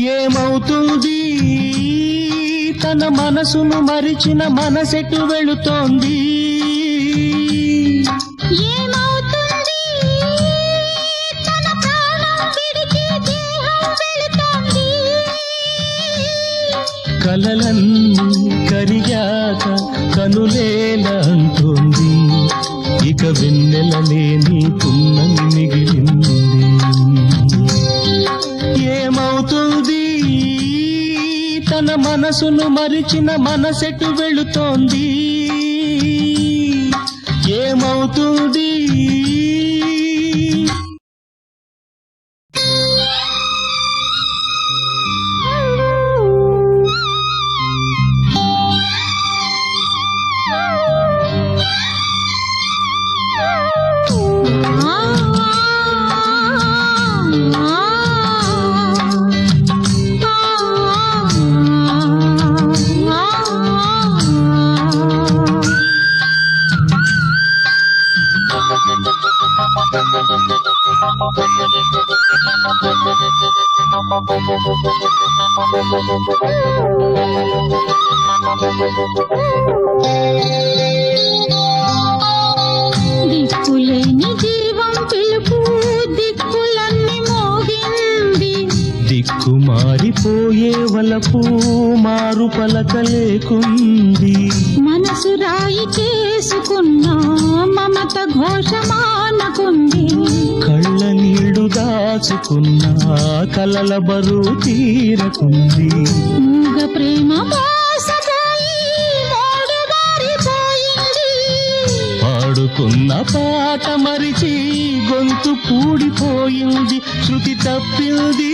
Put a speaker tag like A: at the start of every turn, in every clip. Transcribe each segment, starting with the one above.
A: ఏమవుతుంది తన మనసును మరిచిన మనసెటు వెళుతోంది
B: ఏమవుతుంది తన ప్రాణం విడిచి దేహం వెళుతోంది
A: కలలన్నీ కరిగాక కనులేలా అంటోంది ఇక వెన్నెల లేని పున్నమి మిగిలింది ఏమవుతుంది తన మనసును మరిచిన మనసెటు వెళుతోంది ఏమవుతుంది
B: దిక్కులేని జీవం పిలుపు దిక్కులన్నీ మోగింది
A: దిక్కు మారిపోయే వలపు మారు పలక లేకుంది
B: మనసు రాయి చేసుకున్న మమత ఘోషమానకుంది
A: కళ్ళ నీళ్లు దాచుకున్న కలల బరువు తీరకుంది
B: మూగ ప్రేమ మోసపోయి మోడుబారిపోయింది
A: పాడుకున్న పాట మరిచి గొంతు పూడిపోయింది శృతి తప్పింది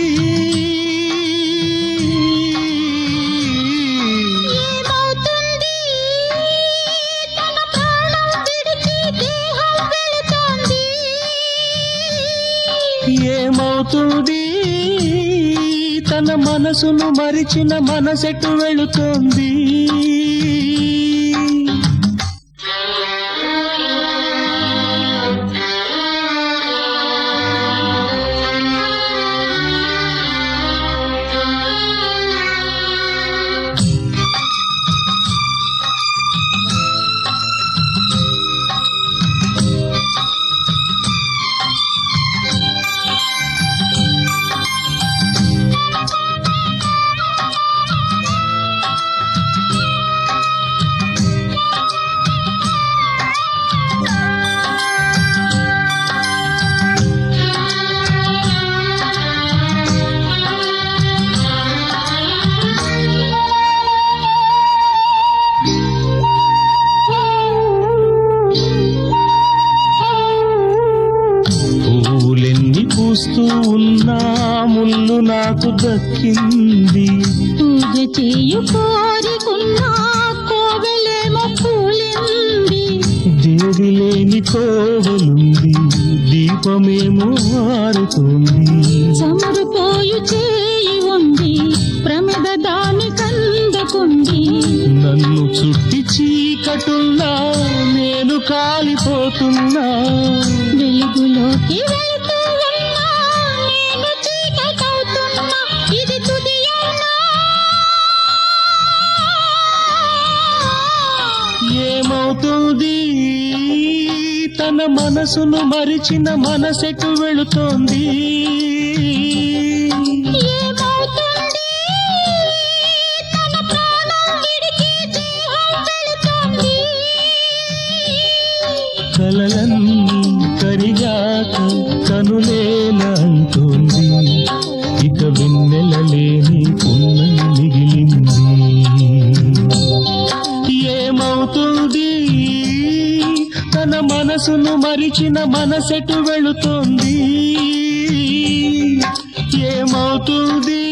B: ఏమవుతుంది తన ప్రాణం విడిచి దేహం వెళుతోంది
A: ఏమవుతుంది తన మనసును మరిచిన మనసెటు వెళుతోంది పూలెన్ని పూస్తూ ఉన్నా ముళ్ళు నాకు దక్కింది
B: పూజ చేయు కోరికున్నా కోవెలేమో కూలింది
A: దేవి లేని కోవలుంది దీపమేమో మారుతోంది
B: చమురుపోయు చేయి ఉంది ప్రమిద దాని కందకుంది
A: నన్ను చుట్టి చీకటున్నా నేను కాలిపోతున్నా
B: వెలుగులోకి వెళ్తూ ఉన్నా నేను చీకటవుతున్నా ఇది తుదియేనా
A: ఏమవుతుంది తన మనసును మరిచిన మనసెటు వెళుతోంది
B: ఏమవుతుంది తన ప్రాణం విడిచి దేహం వెళుతోంది
A: కలలన్నీ కరిగాక కనులేలా అంటోంది ఇక వెన్నెల లేని పున్నమి మిగిలింది ఏమవుతుంది తన మనసును మరిచిన మనసెటు వెళుతోంది ఏమవుతుంది